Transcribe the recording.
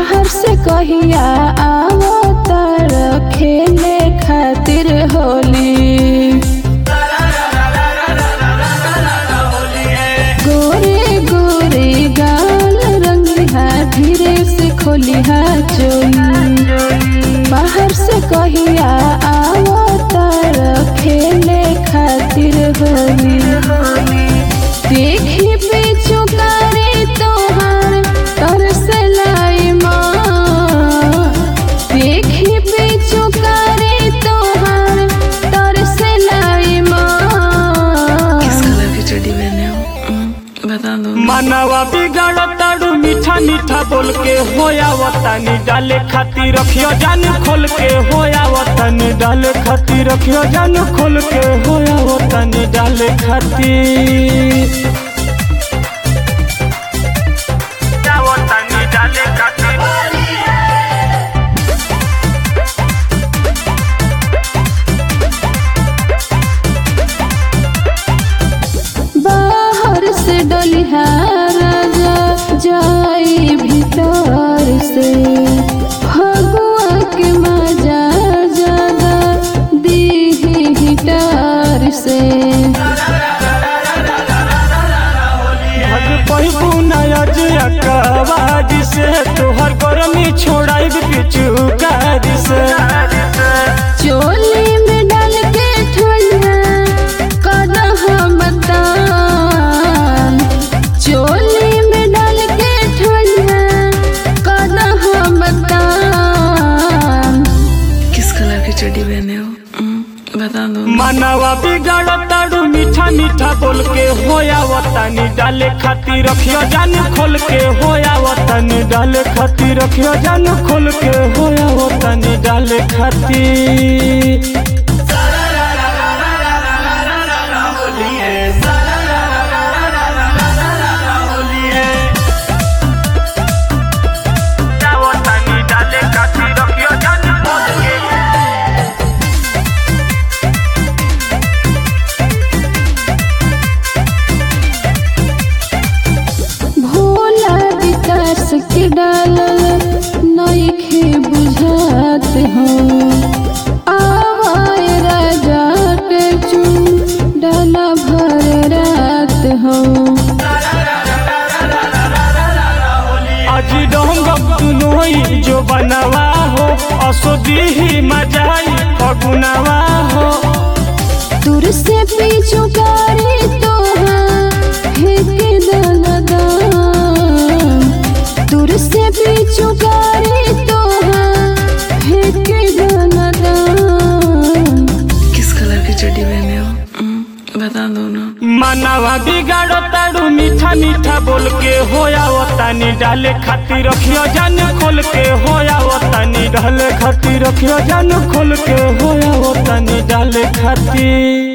बाहर से कहिया आवो तार खेले खातिर होली। गोरे गोरे गाल रंगिहा धीरे से खोलिहा चोली। बाहर से कहिया आवो तार खेले खातिर होली। देखी पीछू करे तोहार तरसलाई माँ। देखी पीछू करे तोहार तरसलाई माँ। किस कलर की चड्डी पहने हो बता दो। मनवा बिगड़ ताड़ू मीठा मीठा बोल के होया वतनी डाले खाती रखियो जान खोल के होया वतनी डाले खाती रखियो जान खोल के होया वतनी डाले खाती डाले खाती। बाहर से डलिहा राजा जाई भीतर से। फगुआ के मजा ज्यादा दीही हिटर से। आवाज से तोहर गर्मी छोड़ाई पिचुकार से। चोली में डाल के ठंडा कदह बतान। चोली में डाल के ठंडा कदह बतान। किस कलर की चड्डी पहने हो बता दो। मनवा बिगड़ ताड़ू मीठा मीठा बोल के होया वतनी डाले खाती रखियो जान खोल के होया वतनी डाले खाती रखियो जान खोल के होया वतनी डाले खाती। के डाल नइखे बुझात हो। आवाय राजा के चूम डाला भर रात हो। आज डोंगब दुनोई जो बनवा हो असोदी ही मजाई फगुनवा हो। दूर से पीछू करे तोहार फेंके दनदान। दूर से पीछू करे तोहार फेंके दनदान। किस कलर की चड्डी पहने हो बता दो ना। मनवा बिगाड़ ताड़ू मीठा मीठा बोल के होया वतनी डाले खाती रखियो जान खोल के होया वतनी डाले खाती रखियो जान खोल के होया वतनी डाले खाती।